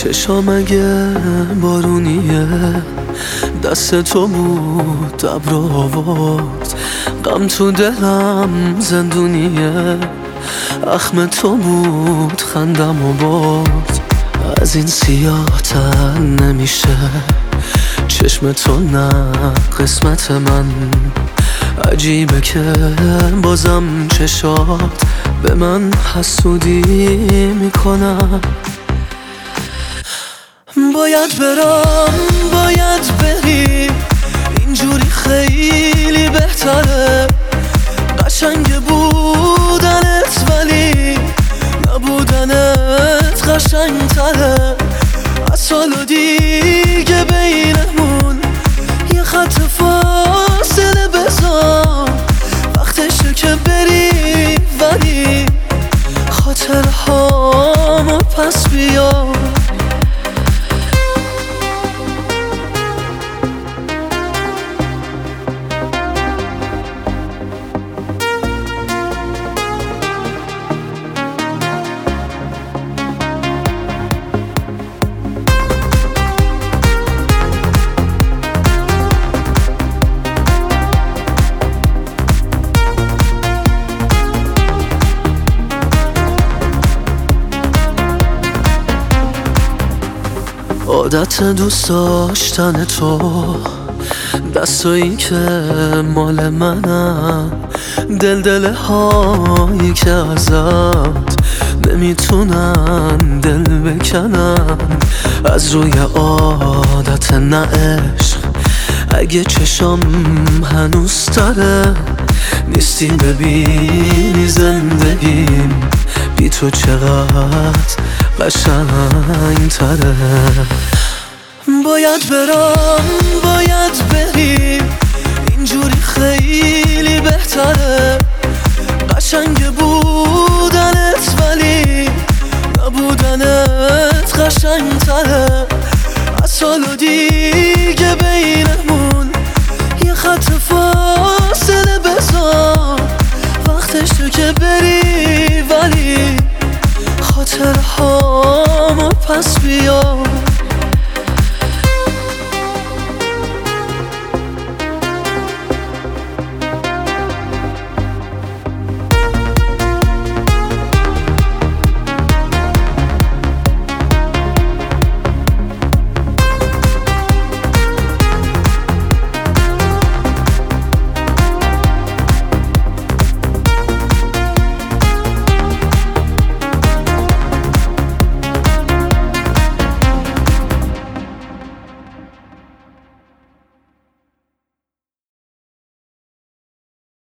چشام اگه بارونیه دست تو بود ابر آورد، غم تو دلم زندونیه، اخم تو بود خندم و برد. از این سیاه تر نمیشه چشم تو، نه قسمت من. عجیبه که بازم چشات به من حسودی میکنن. باید برم، باید بری، اینجوری خیلی بهتره. قشنگ بودنت ولی نبودنت قشنگتره. از سال و دیگه بینمون یه خط فاصله بذار، وقتشه که بری ولی خاطرهامو پس بیار. عادت دوست داشتن تو، دستایی که مال منن، دل هایی که ازت نمیتونن دل بکنن. از روی عادت نه عشق، اگه چشم هنوز تره، نیستی ببینی زندگیم بی تو چقدر قشنگ تره. باید برم، باید بری، اینجوری خیلی بهتره. قشنگ بودنت ولی نبودنت قشنگتره. از سال و دیگه بینمون یه خط فاصله بذار، وقتشه که بری ولی خاطرهامو پس بیار.